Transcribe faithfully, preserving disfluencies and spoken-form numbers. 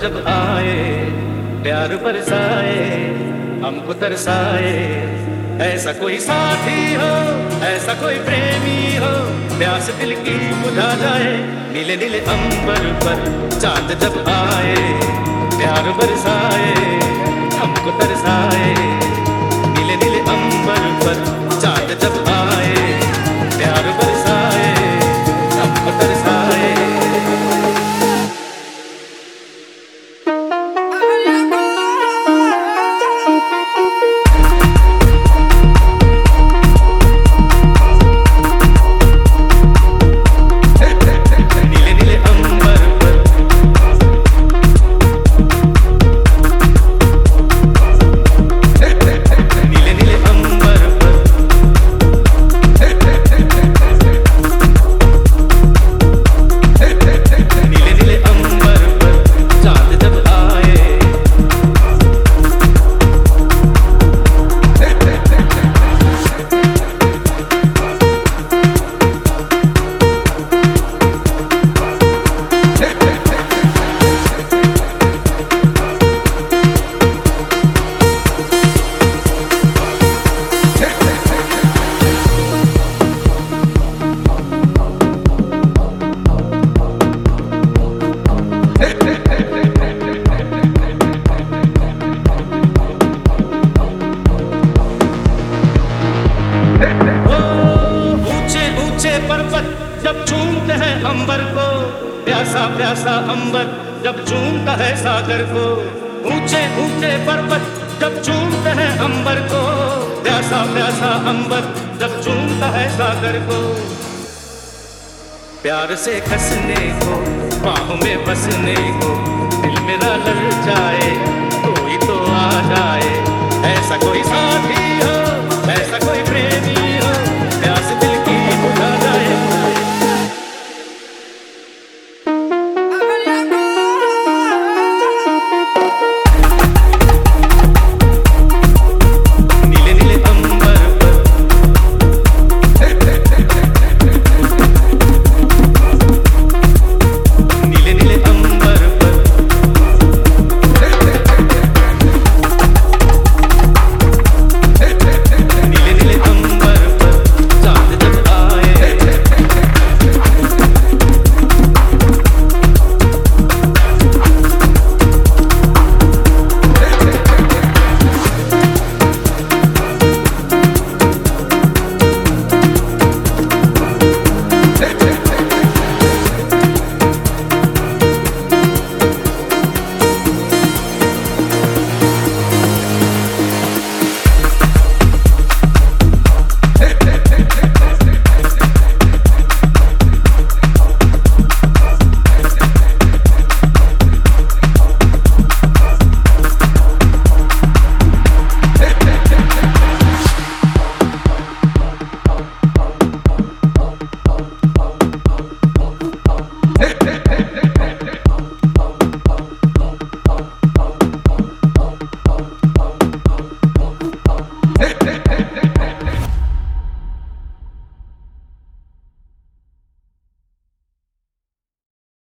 जब आए, प्यार बरसाए, हमको तरसाए। ऐसा कोई साथी हो, ऐसा कोई प्रेमी हो, प्यास दिल की बुझा जाए। नीले नीले अंबर पर चांद जब आए, प्यार बरसाए, हमको तरसाए। नीले नीले अंबर पर चांद जब आए, प्यार बरसाए, हमको तरसाए। पर्वत जब चूमते हैं अंबर को, प्यासा प्यासा अंबर जब चूमता है सागर को। ऊंचे ऊंचे पर्वत जब चूमते हैं अंबर को, प्यासा प्यासा अंबर जब चूमता है सागर को। प्यार से खसने को, बाहों में बसने को, दिल मेरा लल जाए।